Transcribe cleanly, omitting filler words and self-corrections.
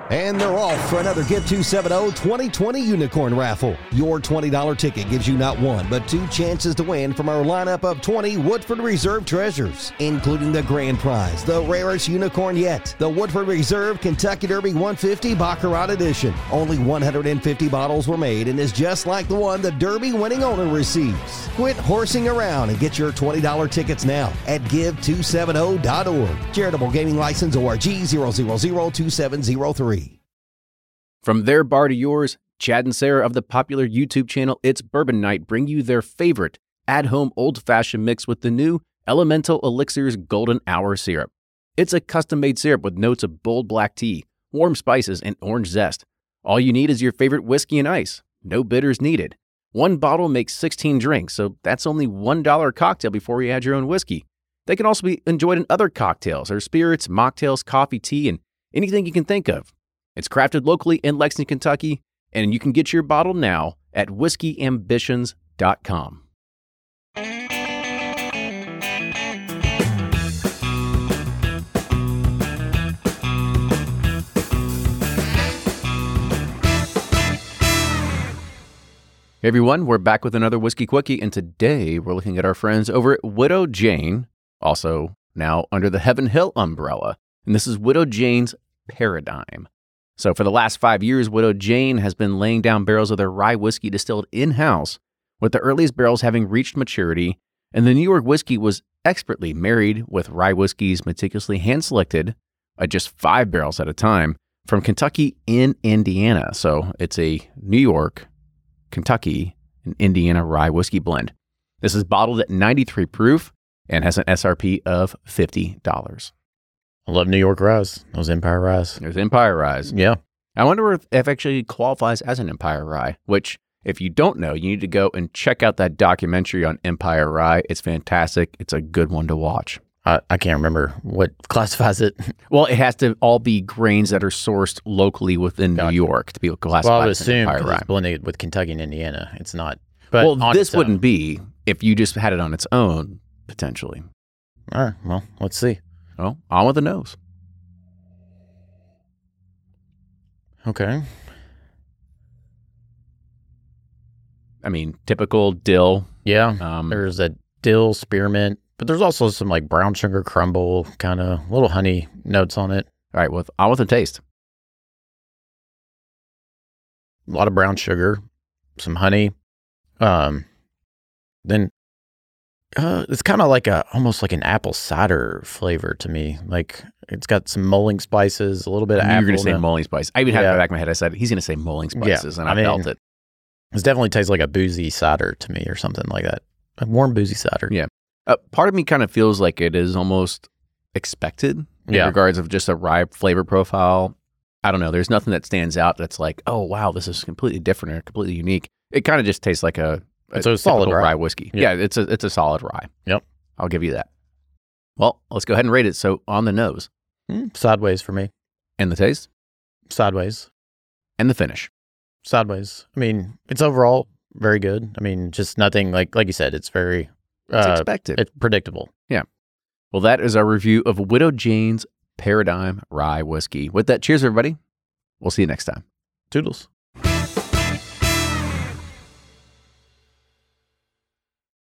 And they're off for another Give 270 2020 Unicorn Raffle. Your $20 ticket gives you not one, but two chances to win from our lineup of 20 Woodford Reserve treasures, including the grand prize, the rarest unicorn yet, the Woodford Reserve Kentucky Derby 150 Baccarat Edition. Only 150 bottles were made and is just like the one the Derby winning owner receives. Quit horsing around and get your $20 tickets now at give270.org. Charitable Gaming License ORG 0002703. From their bar to yours, Chad and Sarah of the popular YouTube channel It's Bourbon Night bring you their favorite at-home old-fashioned mix with the new Elemental Elixirs Golden Hour Syrup. It's a custom-made syrup with notes of bold black tea, warm spices, and orange zest. All you need is your favorite whiskey and ice. No bitters needed. One bottle makes 16 drinks, so that's only $1 a cocktail before you add your own whiskey. They can also be enjoyed in other cocktails or spirits, mocktails, coffee, tea, and anything you can think of. It's crafted locally in Lexington, Kentucky, and you can get your bottle now at whiskeyambitions.com. Hey everyone, we're back with another Whiskey Quickie, and today we're looking at our friends over at Widow Jane, also now under the Heaven Hill umbrella, and this is Widow Jane's Paradigm. So for the last 5 years, Widow Jane has been laying down barrels of their rye whiskey distilled in-house, with the earliest barrels having reached maturity, and the New York whiskey was expertly married with rye whiskeys meticulously hand-selected at just 5 barrels at a time from Kentucky in Indiana. So it's a New York, Kentucky, and Indiana rye whiskey blend. This is bottled at 93 proof and has an SRP of $50. I love New York Ryes. Those Empire Ryes. There's Empire Ryes. Yeah. I wonder if it actually qualifies as an Empire Rye, which, if you don't know, you need to go and check out that documentary on Empire Rye. It's fantastic. It's a good one to watch. I can't remember what classifies it. Well, it has to all be grains that are sourced locally within New York to be classified well, I would as an assume Empire Rye. it's blended with Kentucky and Indiana. It's not. But well, this wouldn't be if you just had it on its own, potentially. All right. Well, let's see. Oh, on with the nose. Okay. I mean, typical dill. Yeah. There's a dill, spearmint, but there's also some like brown sugar crumble, kind of little honey notes on it. All right, on with the taste. A lot of brown sugar, some honey. Then it's kind of like almost like an apple cider flavor to me. Like it's got some mulling spices, a little bit of apple. You're going to say mulling spice. I even had it in the back of my head. I said, he's going to say mulling spices, and I felt it. It definitely tastes like a boozy cider to me or something like that. A warm boozy cider. Yeah. Part of me kind of feels like it is almost expected in regards of just a rye flavor profile. I don't know. There's nothing that stands out that's like, oh, wow, this is completely different or completely unique. It kind of just tastes like a solid rye whiskey. Yep. Yeah, it's a solid rye. Yep. I'll give you that. Well, let's go ahead and rate it. So on the nose. Sideways for me. And the taste? Sideways. And the finish? Sideways. I mean, it's overall very good. I mean, just nothing like you said, it's very... It's expected. It's predictable. Yeah. Well, that is our review of Widow Jane's Paradigm Rye Whiskey. With that, cheers, everybody. We'll see you next time. Toodles.